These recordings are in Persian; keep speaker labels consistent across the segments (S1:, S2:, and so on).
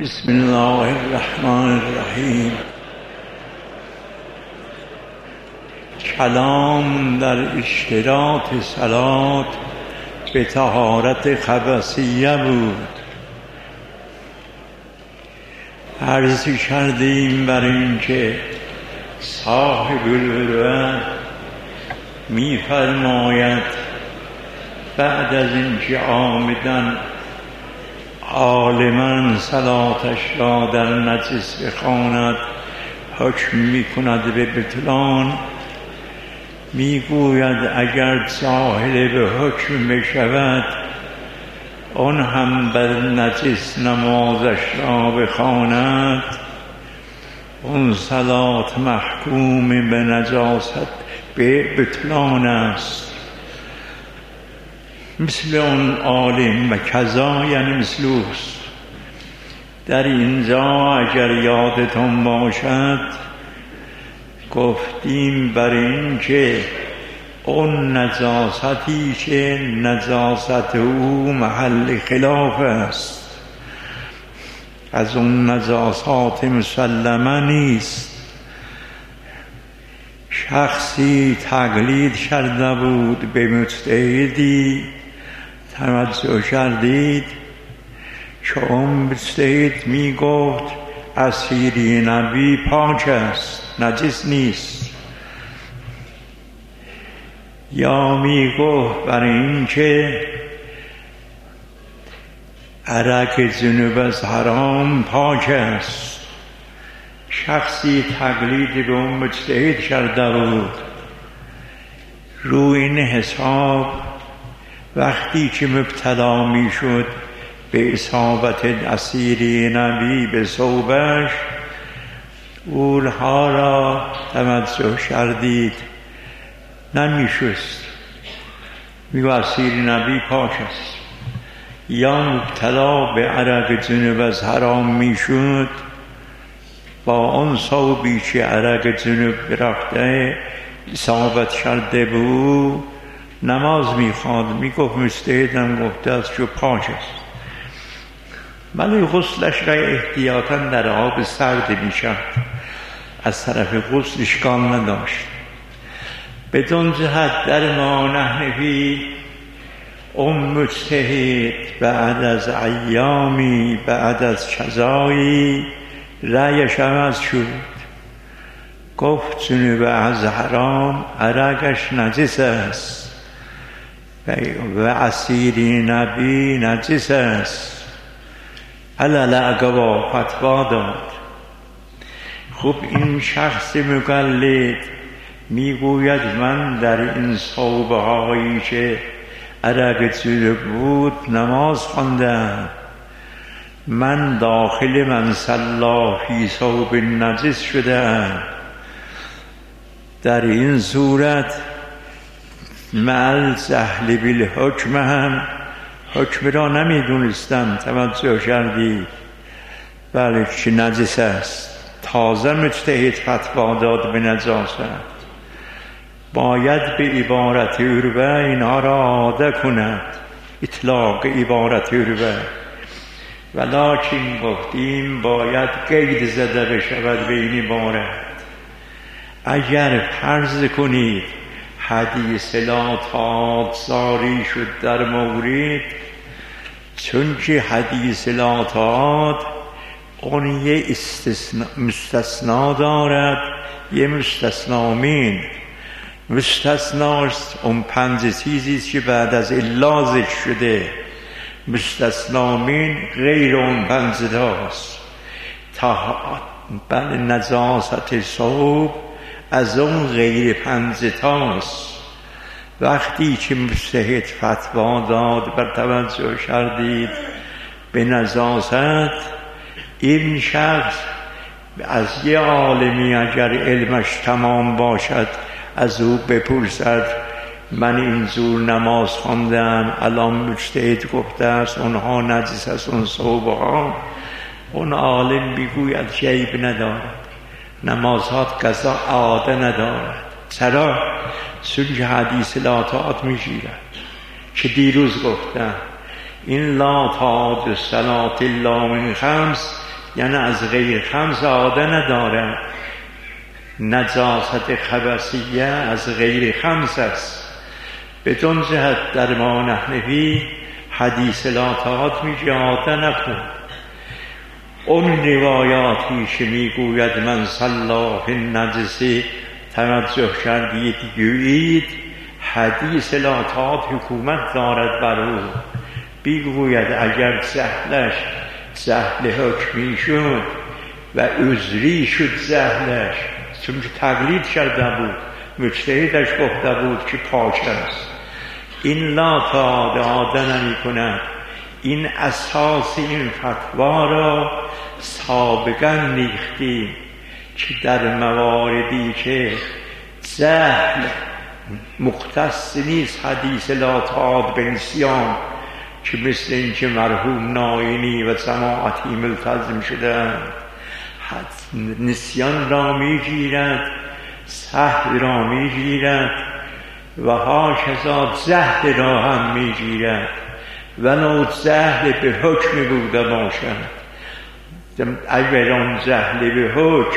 S1: بسم الله الرحمن الرحیم. کلام در اشتراط صلات به طهارت خبثیه بود. عرض کردیم بر اینکه صاحب العروة می‌فرماید بعد از اینکه عامداً عالماً صلاتش را در نجس بخواند حکم می‌کند به بطلان، میگوید اگر جاهل به حکم بشود آن هم بر نجس نمازش را بخواند، اون صلات محکوم به نجاست به بطلان است. مثل اون عالم و کذا یعنی مثلوست. در اینجا اگر یادتون باشد گفتیم بر این که اون نجاستی که نجاست او محل خلاف است، از اون نجاسات مسلمه نیست. شخصی تقلید کرده بود به مجتهدی، توجه کردید که اون مجتهد می گفت اسیری نبی پاک است، نجس نیست، یا می گفت بر این که عرق جنوب از حرام پاک است. شخصی تقلید به اون مجتهد کرده بود. روی این حساب وقتی که مبتلا می شد به اصابت اسیری نبی به ثوبش، اونها را توجه کردید نمی شست، میگو اسیری نبی پاک است. یا مبتلا به عرق جنوب از حرام می شد، با اون ثوبی که عرق جنوب رفته اصابت کرده بود نماز میخواند، میگفت مجتهدم گفته است که پاک است، ولی غسلش را احتیاطاً در آب سرد میکرد، از طرف غسل اشکال نداشت. بدون جهت در ما نحنفی اون مجتهد بعد از ایامی بعد از کذایی رأیش عوض شد، گفت جنوب از حرام عرقش نجس است و اسیری نبی نجس است. علل اقوا فتوا داد. خب این شخص مقلد میگوید من در این ثوبه هایی که عرق جنوب بود نماز خواندم، من داخل من صلا فی ثوب نجس شدم. در این صورت مع جهل بالحکم هم حکم را نمیدونستم، توجه کردی بله که نجس است. تازه مجتهد فتوا داد به نجاست. باید به عبارت عروة اینها را عاده کند، اطلاق عبارت عروة، ولکن گفتیم باید قید زده بشود به این عبارت. اگر فرض کنید حدیث لا تعاد جاری شد در مورد، چون که حدیث لا تعاد اون یه مستثنا دارد، یه مستثنامین. مستثناست اون 5 چیزی که بعد از الا ذکر شده، مستثنامین غیر اون 5 تاست. بله نجاست ثوب از اون غیر 5 تاست. وقتی که مجتهد فتوا داد بر توجه کردید به نجاست، این شخص از یه عالمی اگر علمش تمام باشد از او بپرسد من اینجور نماز خواندم الان مجتهد گفته است اونها نجس است اون ثوبه ها، اون عالم بگوید که عیب ندارد، نمازات قضا عاده ندارد. چرا؟ چون که حدیث لا تعاد میگیرد که دیروز گفتم این لا تعاد صلات الا من خمس یعنی از غیر خمس عاده ندارد. نجاست خبثیه از غیر خمس است. بدون جهت در ما نحنفی حدیث لا تعاد میشه عاده نکن. اون روایاتی که میگوید من صلا فی النجس توجه کردید گویید حدیث لا تعاد حکومت دارد بر او. بگوید اگر جهلش جهل حکمی شد و عذری شد جهلش، چون که تقلید کرده بود، مجتهدش گفته بود که پاک است، این لا تعاد عاده نمی کند. این اساس این فتوا را سابقا ریختیم که در مواردی که جهل مختص نیست حدیث لا تعاد به نسیان، که مثل این که مرحوم ناینی و جماعتی ملتزم شدند، نسیان را میگیرد، سهو را میگیرد و هاکذا جهل را هم میگیرد، ولو جهل به حکم بوده باشد. اگر آن جهل به حکم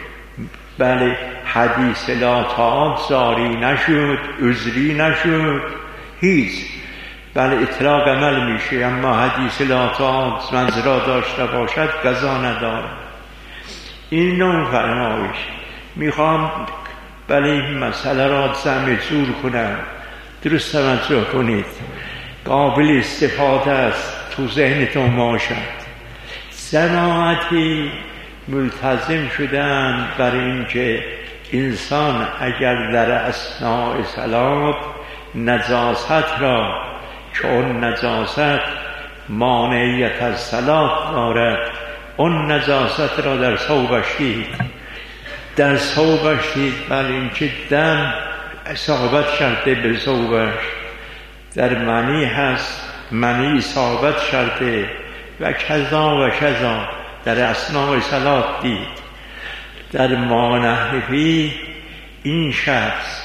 S1: بله حدیث لا تعاد جاری نشد، عذری نشد، هیچ، بله اطلاق عمل میشه، اما حدیث لا تعاد منظرا داشته باشد قضا ندارد. این نوع فرمایش میخوام بله این مسئله را جمع جور کنم. درست توجه کنید، قابل استفاده است، تو ذهنتون باشد. جماعتی ملتزم شدن بر اینکه انسان اگر در اثناء صلات نجاست را، که اون نجاست مانعیت از صلات دارد، اون نجاست را در ثوبش دید، در ثوبش دید، بر اینکه دم اصابت کرده به ثوبش، در منی هست، منی اصابت کرده و کذا و کذا، در اثناء صلات دید. در ما نحنفی این شخص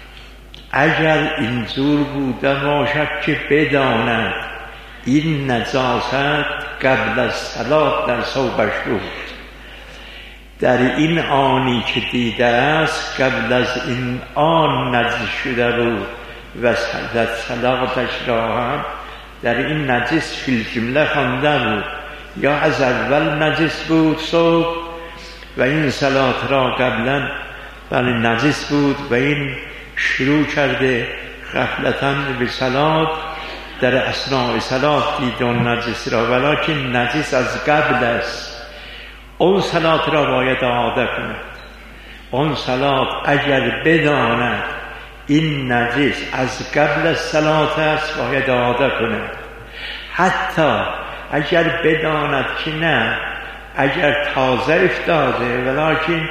S1: اگر اینجور بوده باشد که بداند این نجاست قبل از صلات در ثوبش بود، در این آنی که دیده است قبل از این آن نجس شده بود و صلاتش را هم در این نجس فی الجمله خوانده بود، یا از اول نجس بود ثوب و این صلات را قبلا بله نجس بود و این شروع کرده غفلتاً به صلات، در اثناء صلات دید اون نجس را، ولکن نجس از قبل است، اون صلات را باید اعاده کند. اون صلات اگر بداند این نجس از قبل از صلات است باید اعاده کند. حتی اگر بداند که نه، اگر تازه افتاده ولکن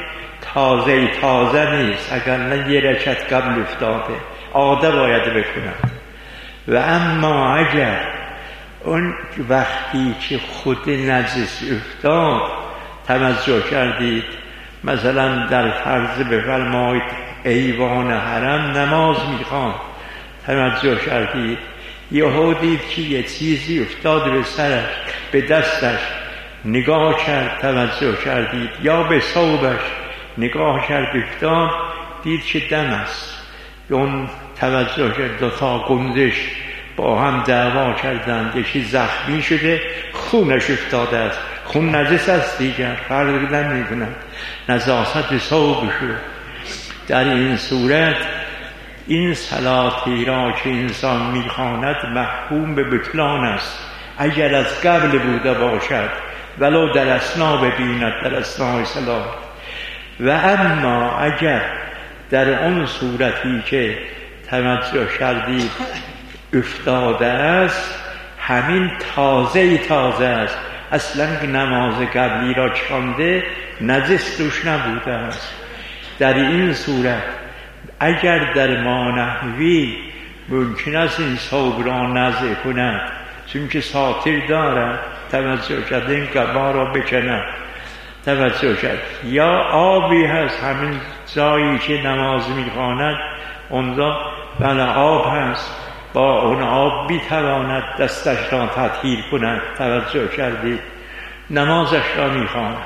S1: تازه نیست، اگر نه یه رکعت قبل افتاده، اعاده باید بکند. و اما اگر اون وقتی که خود نجس افتاد توجه کردید، مثلا در فرض بفرمایید ایوان حرم نماز میخوان، توجه کردید یهو دید که یه چیزی افتاد به سرش، به دستش، نگاه کرد، توجه کردید، یا به ثوبش نگاه کرد افتاد، دید که دم است، اون توجه کرد دوتا گندش با هم دعوا کردند، یکی زخمی شده خونش افتاده است، خون نجس است دیگر، فرق نمی‌کند، نجاست ثوب شد. در این صورت این صلاتی را که انسان می‌خواند محکوم به بطلان است اگر از قبل بوده باشد، ولو در اثنا ببیند، در اثناء صلات. و اما اگر در اون صورتی که توجه کردید افتاده است، همین تازه است، اصلا نماز قبلی را چانده نجس توش نبوده است، در این صورت اگر در ما نحوی ممکن است این ثوب را نزع کند، چون که ساتر دارد، توجه کرد این قبا را بکند، توجه کرد، یا آبی هست همین جایی که نماز میخواند اونجا بله آب هست، با اون آب بیتواند دستش را تطهیر کند، توجه کردید، نمازش را میخواند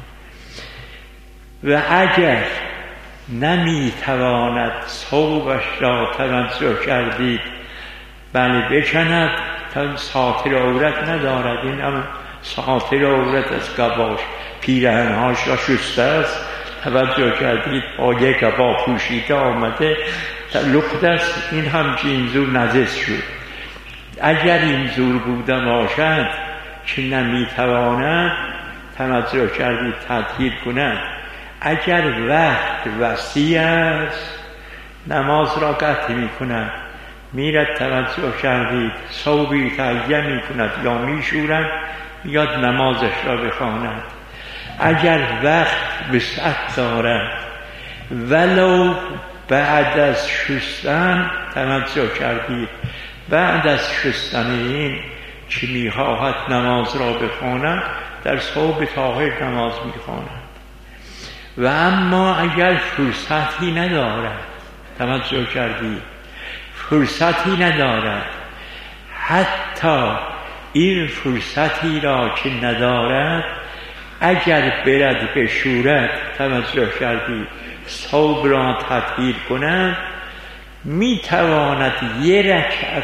S1: و اگر نمیتواند ثوبش را توجه کردید بله بکند تا ساتر عورت ندارد. این هم ساتر عورت از قباش پیرهنهاش را شسته است، توجه کردید پایه قبا پوشیده آمده لخت است، این هم جینزور نجس شد. اگر این زور بوده باشد که نمیتواند توجه کردید تطهیر کند، اگر وقت وسیع است نماز را قطع می کند، میرد توجه کردید ثوبی تهیه می کند یا می شورد میاد نمازش را بخواند. اگر وقت وسعت دارد ولو بعد از شستن، توجه کردید بعد از شستن این که میخواهد نماز را بخواند در ثوب طاهر نماز میخواند. و اما اگر فرصتی ندارد، توجه کردید فرصتی ندارد، حتی این فرصتی را که ندارد اگر برد بشورد، توجه کردید ثوب را تطهیر کند، میتواند یک رکعت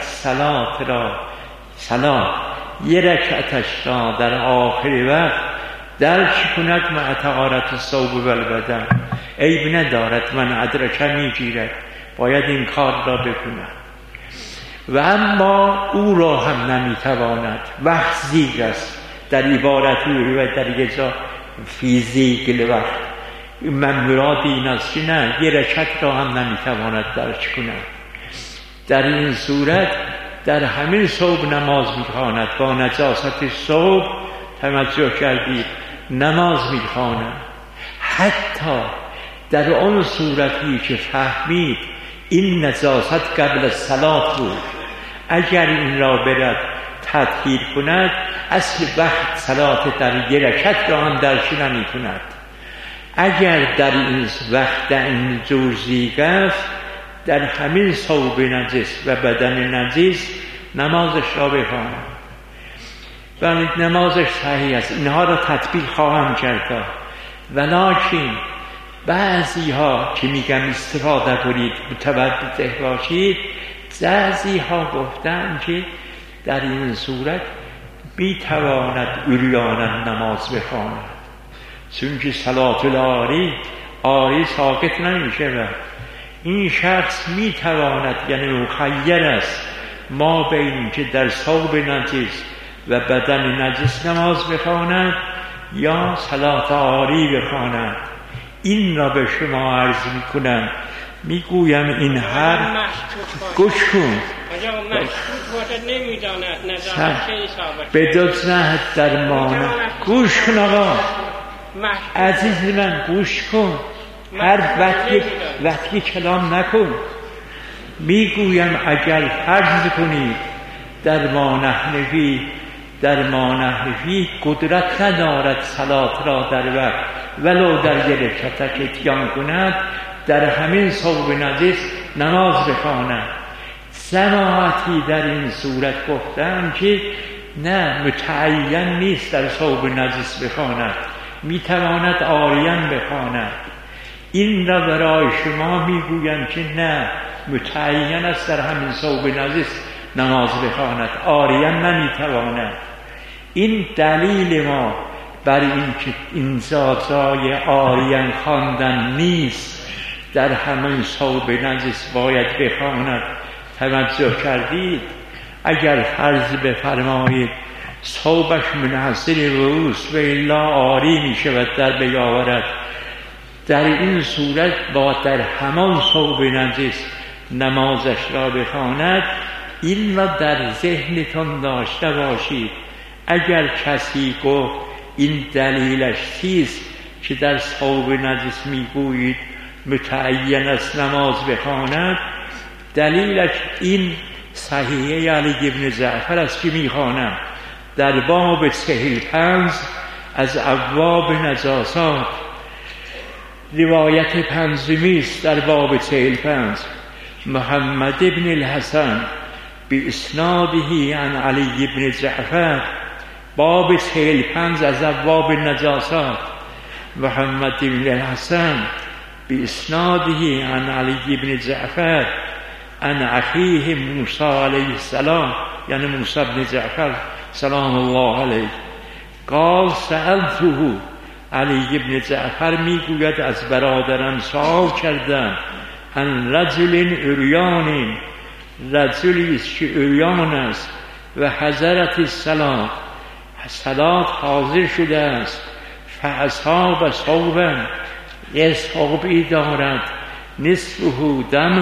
S1: صلات یک رکعتش را در آخر وقت درک کند مع طهارت الثوب و البدن. عیب ندارد، من ادرک میگیرد، باید این کار را بکند. و اما او را هم نمیتواند، وقت زیگ است در عبارت و در یه جا فیزیک وقت. من مراد این است که نه یه رکعت را هم نمیتواند درک کند. در این صورت در همین ثوب نماز میخواند، با نجاست ثوب توجه کردید نماز میخواند. حتی در آن صورتی که فهمید این نجاست قبل الصلاة بود، اگر این را برد تطهیر کند اصل وقت صلات در یک رکعت را هم درک نمی کند. اگر در این وقت این جور زیگ است در همین ثوب نجس و بدن نجس نمازش را بخواند. ولی نمازش صحیح است. اینها را تطبیق خواهم کرد. ولکن بعضی ها که میگم استفاده کنید متوجه باشید، بعضی ها گفتن که در این صورت میتواند عریانا نماز بخواند، چون که صلات العاری ساقط نمیشه. این شخص میتواند یعنی مخیر است ما بین که در ثوب نجس و بدن نجس نماز بخواند یا صلات عاری بخواند. این را به شما عرض میکنم، میگویم این هر گوش کن به دوزنه در مانه گوش کن آقا عزیز من گوش کن، هر وقتی کلام نکن. میگویم اگر فرض کنید در ما نحنفی قدرت ندارد صلات را در وقت ولو در یک رکعت اتیان کند، در همین ثوب نجس نماز بخواند. سماعتی در این صورت گفتم که نه متعین نیست در ثوب نجس بخواند، میتواند عاریان بخواند. این را برای شما میگویم که نه متعین است در همین ثوب نجس نماز بخواند، عاریان نمیتواند. این دلیل ما بر این که این جای عاریان خواندن نیست، در همین ثوب نجس باید بخواند. توجه کردید؟ اگر فرض بفرمایید ثوبش منحصر رؤوس و الا عاری می شود در بیاورد، در این صورت با در همان ثوب نجس نمازش را بخواند. این را در ذهنتان داشته باشید. اگر کسی گفت این دلیلش چیست که در ثوب نجس میگویید متعین است نماز بخواند، دلیلش این صحیحه علی بن جعفر است که میخوانم در باب 45 از ابواب نجاسات، روایت پنجمی است در باب 45. محمد بن الحسن باسناده عن علی بن جعفر باب 45 از ابواب نجاسات. محمد بن الحسن بإسناده عن علي بن جعفر عن أخيه موسى عليه السلام، یعنی موسی بن جعفر سلام الله علیه، قال سألته، علی بن جعفر میگوید از برادرم سوال کردم، عن رجل عریان، رجلی که عریان است، و حضرت الصلاة، صلات حاضر شده است، فاصاب ثوبا، یه ثوبی دارد، نصفه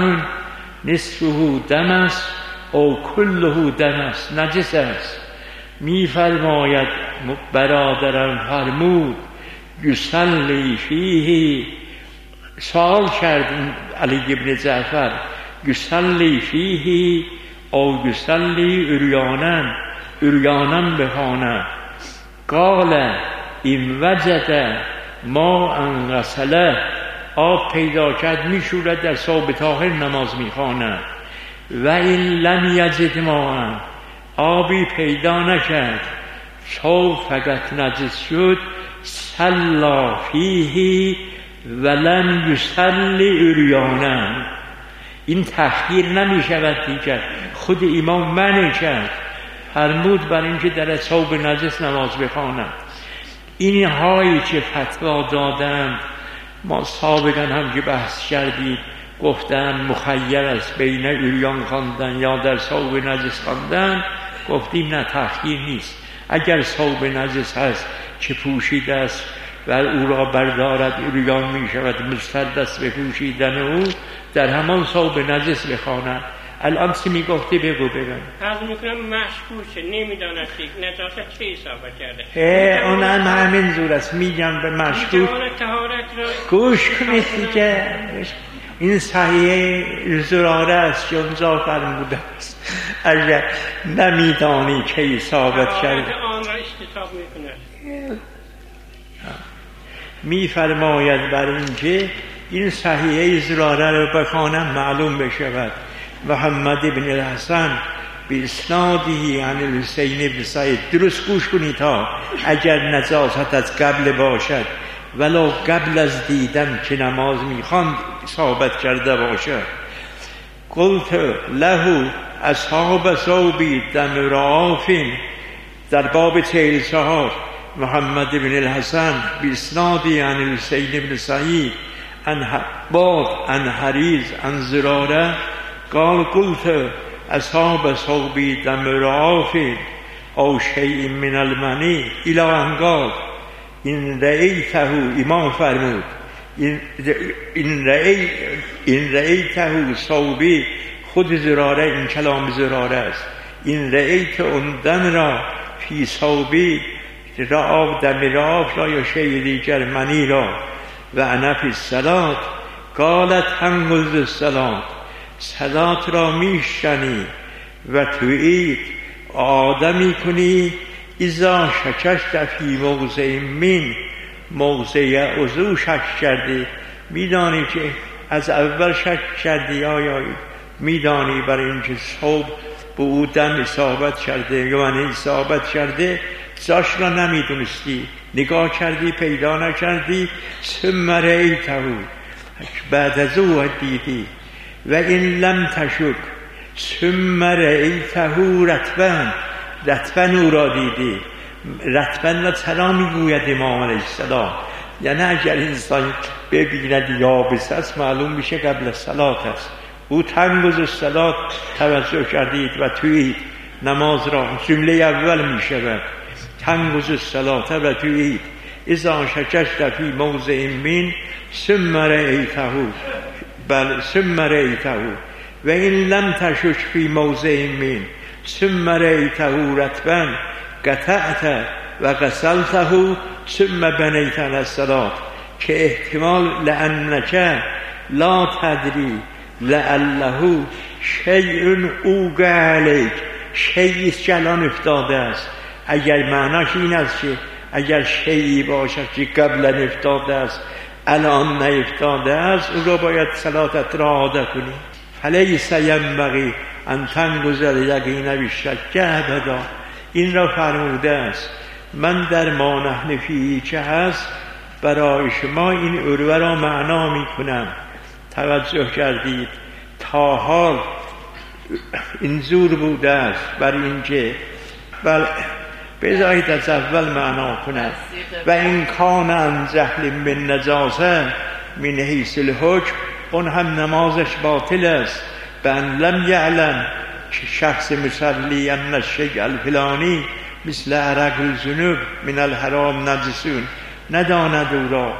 S1: دم است او کله دم است، نجس است. میفرماید برادرم فرمود یصلی فیه، سوال کرد علی بن جعفر، یصلی فیه او یصلی عریانا بخواند. قال این وجد ما ان غسله، آب پیدا کرد میشورد، در ثوب طاهر نماز میخواند. و این لم یجد ماء، آبی پیدا نکرد، ثوب فقط نجس شد، صلی فیه ولم یصلی عریانا. این تخییر نمی شود دیگر، خود امام منع کرد، فرمود بر اینکه در ثوب نجس نماز بخواند. این هایی که فتوا دادند، ما سابقا هم که بحث کردید، گفتن مخیر است بین عریان خواندن یا در ثوب نجس خواندن، گفتیم نه، تخییر نیست. اگر ثوب نجس هست که پوشیده است و او را بردارد، عریان می شود، مستعد است به پوشیدن او، در همان ثوب نجس بخواند. الان چی میگفتی بگو بگم.
S2: از میکنم مشکوکه، نمیداند نجاست چه حسابه کرده.
S1: اونم همین زور است، میگم به مشکوک. گوش کنید دیگه، این صحیح زراره است که اونجا فرموده است اگر نمیدانی که ثابت کرده
S2: آن را استثاب میکنه.
S1: میفرماید بر اینکه این صحیح زراره رو بخوانم معلوم بشود. محمد بن الحسن بإسناده عن الحسین بن سعید، درست گوش کنید ها، اگر نجاست از قبل باشد ولو قبل از دیدن که نماز میخواند ثابت کرده باشد. قلت له اصحاب ثوبی دم رعاف، در باب 44 محمد بن الحسن بإسناده عن الحسین بن سعید عن حباب عن حریز عن زراره قال قلت اصحاب ثوبی دم رعاف او شیء من المنی الی ان قال این رأیته، امام فرمود این رأیته ثوبی، خود زراره، این کلام زراره است، این رأیت اون دم را فی ثوبی، رعاف دم رعاف را یا شیء دیگر منی را، و انا فی الصلاة قالت تنقض الصلاة، صلات را میشکنی و تویید آدمی کنی اذا شکشت فی موضع من، موضع عضو شک کردی، میدانی که از اول شک کردی، آیا میدانی برای اینکه ثوب به او دم اصابت کرده یا من اصابت کرده، جاش را نمیدونستی، نگاه کردی پیدا نکردی، ثم رأیته، بعد از او دیدی، و این لم تشک ثم رأیته رطبا او را دیدی. رطبا را چرا میگوید امام علیه السلام؟ یعنی اگر انسان ببیند یابس است معلوم میشه قبل صلات است. او تنگز الصلاة توجه کردید و تویید نماز را، جمله اول میشود تنگز الصلاة و تویید اذا شکشت فی موضع من ثم رأیته، بل ثم رأیته، و این لم تشک فی موضع من ثم رأیته رطبا قطعت و غسلته ثم بنیت علی الصلاة، که احتمال لأنک لا تدری لعله شیء اوقع علیک، شیئی که الان افتاده است. اگر معناش این است که اگر شیئی باشد که قبلا افتاده است الان نیفتاده است، او را باید صلاتت را عاده کنی. فلیس ینبغی ان تنقض الیقین بالشک ابدا، این را فرموده است من در ما نحن فیه چه هست برای شما این عروه را معنا می کنم. توجه کردید تا حال این زور بوده است بر اینکه بل بذارید از اول معنا کنم. و این کان عن جهل من نجاسه من حیث الحکم، اون هم نمازش باطل است. بن لم یعلم که شخص مصلی ان الشیء الفلانی مثل عرق الذنوب من الحرام نجسون، نداند او را.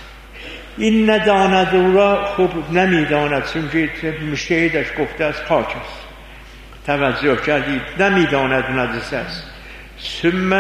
S1: این نداند او را خوب نمیداند، چون که مجتهدش گفته است پاک است. توجه کردید نمیداند نجس است. ثم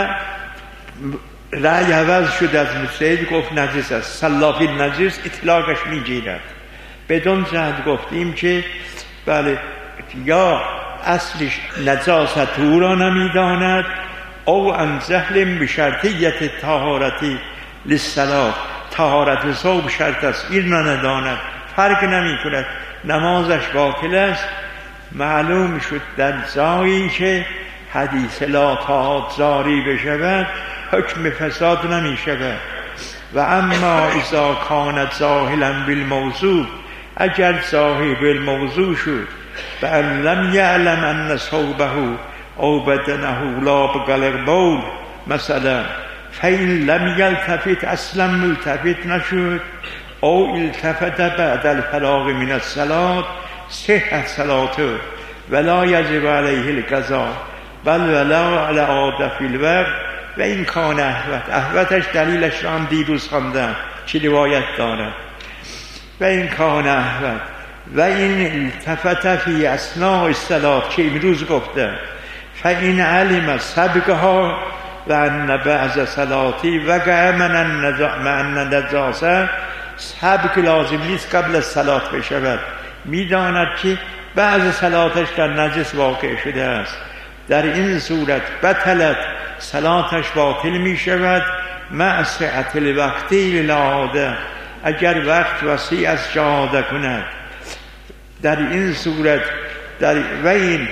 S1: رأی عوض شد از مجتهد گفت نجس است. سلافی نجس اطلاقش میگیرد. بدون جهت گفتیم که بله یا اصلش نجاست او را نمیداند او عن جهل بشرطیت طهارتی للصلاة، طهارت صوب شرط است، این را نداند، فرق نمی کند، نمازش باطل است. معلوم شد در جایی که حدیث لا طاعات جاری بشود حکم فساد نمی شود. و اما اذا کانت جاهلا بالموضوع، اگر جاهل بالموضوع شد بأن لم یعلم ان صوبه او بدنه لا بقلق بول مثلا، فإن لم یلتفت اصلا ملتفت نشد او التفت بعد الفراغ من الصلاة صحت صلاته ولا یجب علیه القضاء بل ولا علی عاده فی الوقت. و این کان احوتش دلیلش را هم دیروز خواندم چه روایت دارد. و این کان احوت و این التفت فی اثناء الصلاة که امروز گفته فإن علم سبقها و ان بعض صلاتی وقع من النجاسه، سبق لازم نیست قبل از صلات بشود، میداند که بعض صلاتش در نجس واقع شده است. در این صورت بطلت صلاتش باطل می شود مع سعة الوقت للعاده، اگر وقت وسیع از جهاده کند. در این صورت و این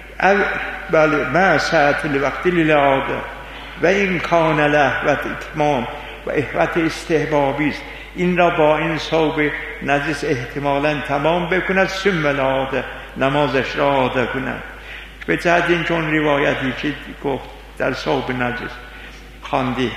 S1: بله مع سعة الوقت للعاده و این کان لهوت اتمام و احوت استحبابی است، این را با این صوب نجس احتمالاً تمام بکند ثم العاده، نمازش را عاده کند. به جهت این چون روایتی که گفت در صوب نجس خواندی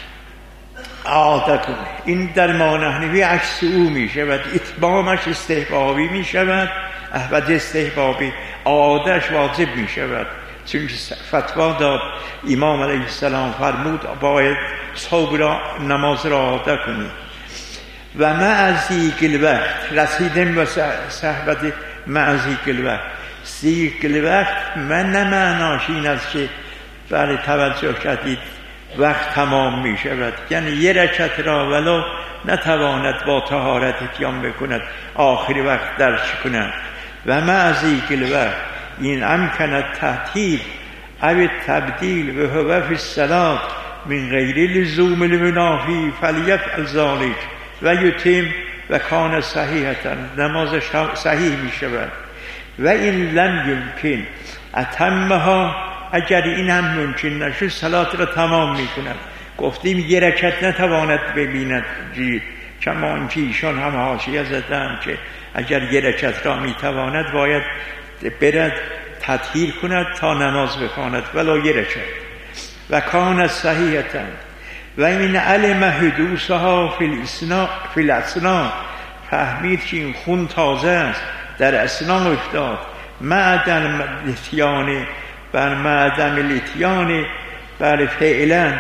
S1: عاده کن، این در ما نحنوی عکس او می شود، اتمامش استحبابی می شود، احوت استحبابی، عادش واجب می شود. چون فتوا داد امام علیه السلام فرمود باید صوب را نماز را عاده کنید. و معزیق الوقت رسیدم و صحبت معزیق الوقت. زیق الوقت من نمعناش این است که برای توجه کردید وقت تمام می شود، یعنی یه رکعت را ولو نتواند با طهارت اتیان بکند آخری وقت درش کند. و معزیق الوقت این امکن تحتیل او تبدیل و هو فی الصلاة من غیر لزوم المنافی فلیفعل ذلک و یتم و کان صحیحتا، نمازش صحیح می شود. و این لم یمکن اتمها، اگر این هم ممکن نشد صلات را تمام می کند. گفتیم یه رکعت نتواند ببیند جید، کما اینکه ایشان هم حاشیه زدن که اگر یه رکعت را می تواند باید برد تطهیر کند تا نماز بخواند ولو یه رکعت. و کان صحیحتا و این علم حدوثها فی الاسنا، فهمید که این خون تازه است در اسنا افتاد، معدم الاتیان بر معدم الاتیان بر فعلا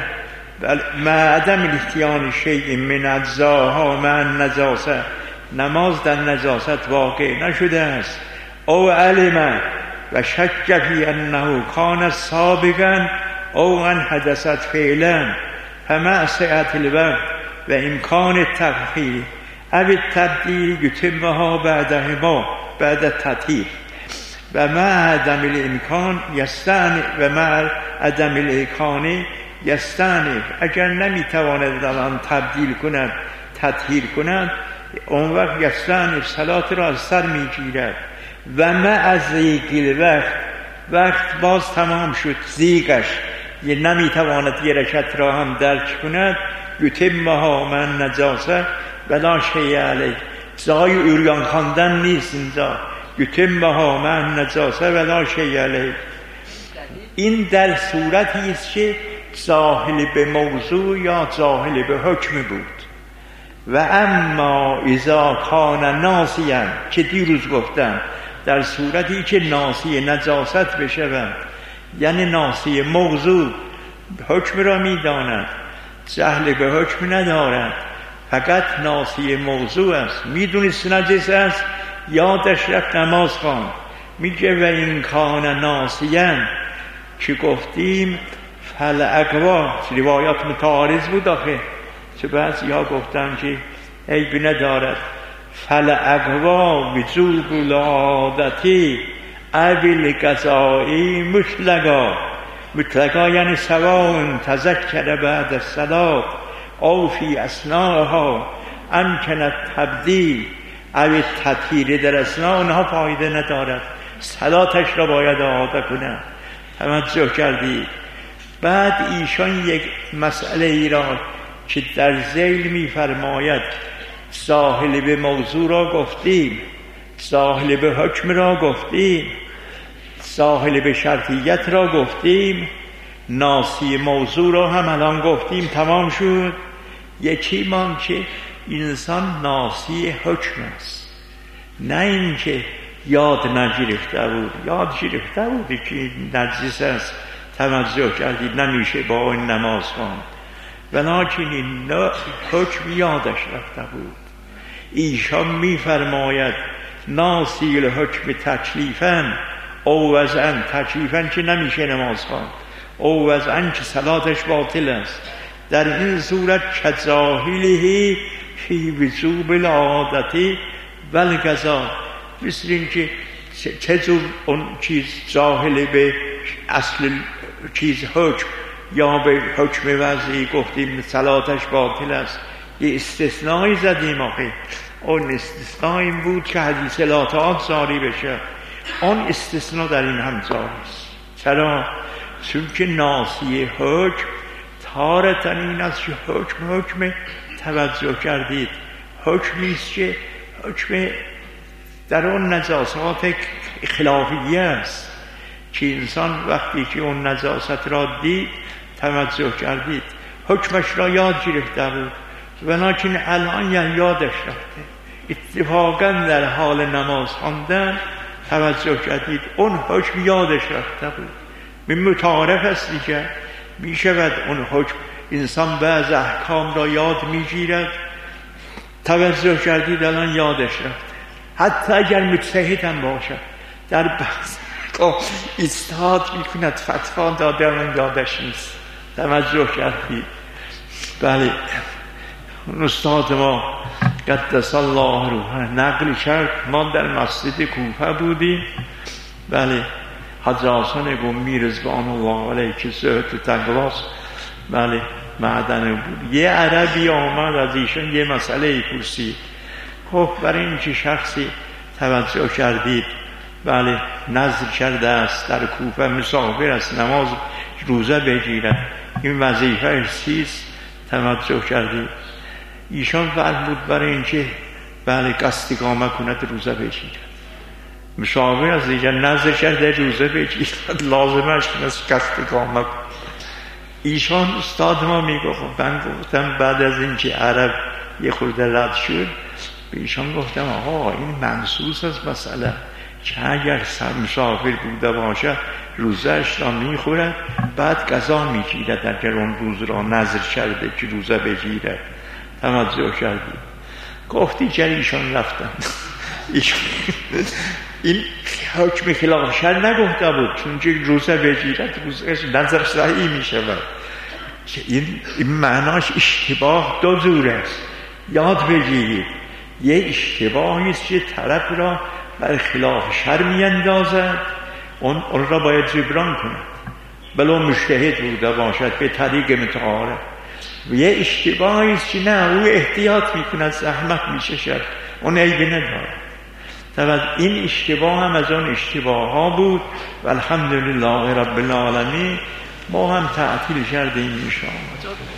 S1: معدم الاتیان شیء من اجزاها مع النجاسه، نماز در نجاست واقع نشده است. او علم و شک فی انه کان سابقا او ان حدثت فعلا فمع سعة الوقت و امکان التأخیر او التبدیل یتمها بعد التطهیر و مع عدم الامکان یستأنف و مع عدم الامکان یستأنف، اگر نمیتواند الان تبدیل کند تطهیر کند اون وقت یستأنف صلات را از سر میگیرد. و مع ضیق الوقت، وقت باز تمام شد زیغش یه نمیتواند یه رکعت را هم درک کند، یتمها من نجاسه ولا شیء علیه. زای اوریان خواندن نیست اینجا، یتمها من نجاسه ولا شیء علیه. این در صورتی است که ظاهر به موضوع یا ظاهر به حکم بود. و اما اذا کان ناسیا، که دیروز گفتم در صورتی که ناسی نجاست بشود، یعنی ناسی موضوع حکم را میداند، جهل به حکم ندارد، فقط ناسی موضوع است، میدونست نجس است، یادش رفت نماز خواند، میگه و این کان ناسیا که گفتیم فالاقوا، روایات متعارض بود آخه، چه بعضی ها گفتن که عیب ندارد، فالاقوا وجوب العادتی اول قضایی مطلقا یعنی سواء تذکر بعد الصلاة او فی اثناءها امکن التبدیل او تطهیر، در اثناء اونها فایده ندارد، صلاتش را باید اعاده کنه. توجه کردید؟ بعد ایشان یک مسئله ای را که در ذیل می‌فرماید، ظاهر به موضوع را گفتیم، ظاهر به حکم را گفتیم، ظاهر به شرطیت را گفتیم، ناسی موضوع را هم الان گفتیم، تمام شد. یکی مان که انسان ناسی حکم است، نه اینکه یاد نگرفته بود، یاد گرفته بود که نجس است، توجه کردید نمیشه با این نماز خواند، ولکن این حکم یادش رفته بود. ایشان میفرماید ناسی الحکم تکلیفاً او وضعاً، تکلیفاً که نمیشه نماز خواند، او وضعاً که صلاتش باطل است. در این صورت کظاهره فی وجوب العادتی و القضا، مثل این که چطور اون چیز ظاهر به اصل چیز حکم یا به حکم وضعی گفتیم صلاتش باطل است، یه استثنایی زدیم آخه، اون استثناء این بود که حدیث لاتعاد جاری بشه، اون استثناء در این هم جاری است. چرا؟ چون که ناسی حکم تارتاً این است که حکم توجه کردید، حکمی است که حکم در اون نجاسات خلافیه است که انسان وقتی که اون نجاست را دید، توجه کردید حکمش را یاد گرفته بود، ولکن الان یادش رفته، اتفاقا در حال نماز خواندن توجه کردید اون حکم یادش رفته بود. من متعارف است دیگه، می شود اون حکم انسان بعض احکام را یاد می گیرد، توجه کردید الان یادش رفته، حتی اگر مجتهد هم باشد در بحث اجتهاد میکند فتوا داده اون یادش نیست. توجه کردید؟ بله، استاد ما قدس الله روحه نقل کرد، ما در مسجد کوفه بودیم، بله، حضرت حسن گمی رضوان الله علیه که زهد و تقواست، بله، معدن بود. یه عربی آمد از ایشان یه مسئله پرسید، خب برای این که شخصی توجه کردید بله نظر کرده است در کوفه مسافر است، نماز روزه بگیرد، این وظیفه چیست؟ توجه کردید؟ ایشان فرمود برای اینکه بله قصد اقامه کند روزه بگیرد. مسافر است دیگر، نظر کرده روزه بگیرد، لازمش نیست قصد اقامه. ایشان استاد ما میگفت، من گفتم بعد از اینکه عرب یه خورده رد شد به ایشان گفتم آقا این منصوص است مسئله که اگر مسافر بوده باشه روزهش را میخورد بعد قضا میگیرد اگر اون روز را نظر کرده که روزه بگیرد. توجه کردید؟ گفتی که ایشان رفتن این حکم خلاف شرع نگفته بود، چون که روزه بگیرد روزش نظر صحیح میشود. این معناش اشتباه دو جور است، یاد بگیرید. یه اشتباهی است که طرف را بر خلاف شرع میاندازد، اون را باید جبران کند بلو مجتهد بوده باشد به طریق متعارف. و یه اشتباهی است که نه، او احتیاط میکند، زحمت میکشد، اون عیبی نداره. این اشتباه هم از اون اشتباه ها بود و الحمدلله رب العالمین ما هم تعطیل کردیم ایشان